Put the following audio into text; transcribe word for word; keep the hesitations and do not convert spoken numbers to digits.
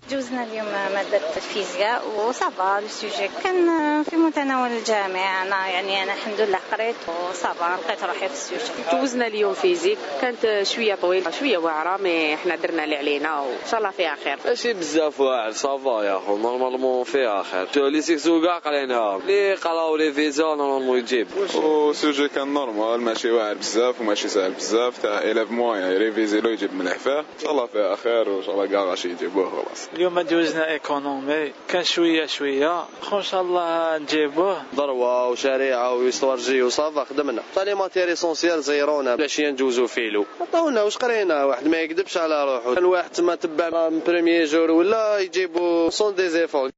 جوزنا اليوم مادة الفيزياء وصافا السوجي كان في متناول الجامع. أنا يعني أنا الحمد لله قريت وصافا لقيت روحي في السوجي. جوزنا اليوم فيزيك كانت شوية طويلة شوية واعرة، مي احنا درنا اللي علينا وإن شاء الله فيها خير. ماشي بزاف واعر صافا يا خو، نورمالمون فيها خير. لي سيكسو كاع قريناها، لي قراو لي فيزا نورمالمون يجيب. والسوجي كان نورمال، ماشي واعر بزاف وماشي سهل بزاف، تاع إليف موان يريفيزي لو يجيب مليح فيه. إن شاء الله فيها خير وإن شاء الله كاع غاشي يجيبوه خلاص. اليوم جوزنا ايكونومي كان شويه شويه، ان شاء الله نجيبوه. ضروه وشريعه ويستورجي وصافا خدمنا طالي ماتيري اسونسيال زيرونا العشيه نجوزو فيلو عطاونا واش قرينا. واحد ما يكذبش على روحو، كان واحد تما تبع من بريميي جور ولا يجيبو سون دي زيفون.